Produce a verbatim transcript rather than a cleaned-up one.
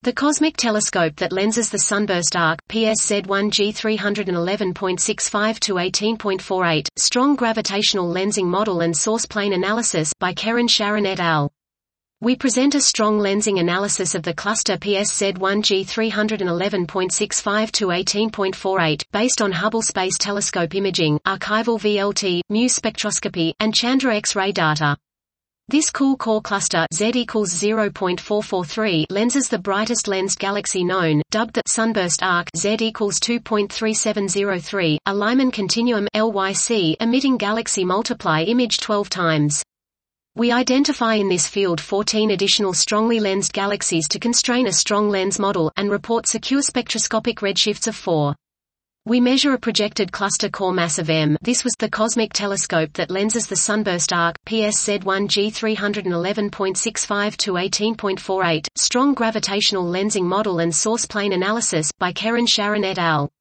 The cosmic telescope that lenses the sunburst arc, P S Z one G three eleven point six five to eighteen point four eight, Strong Gravitational Lensing Model and Source Plane Analysis, by Karen Sharon et al. We present a strong lensing analysis of the cluster P S Z one G three eleven point six five to eighteen point four eight, based on Hubble Space Telescope imaging, archival V L T, Muse spectroscopy, and Chandra X-ray data. This cool core cluster Z equals zero point four four three lenses the brightest lensed galaxy known, dubbed the sunburst arc Z equals two point three seven zero three, a Lyman continuum L Y C emitting galaxy multiply image twelve times. We identify in this field fourteen additional strongly lensed galaxies to constrain a strong lens model, and report secure spectroscopic redshifts of four. We measure a projected cluster core mass of M. This was the cosmic telescope that lenses the sunburst arc, P S Z one G three eleven point six five to eighteen point four eight, Strong Gravitational Lensing Model and Source Plane Analysis, by Karen Sharon et al.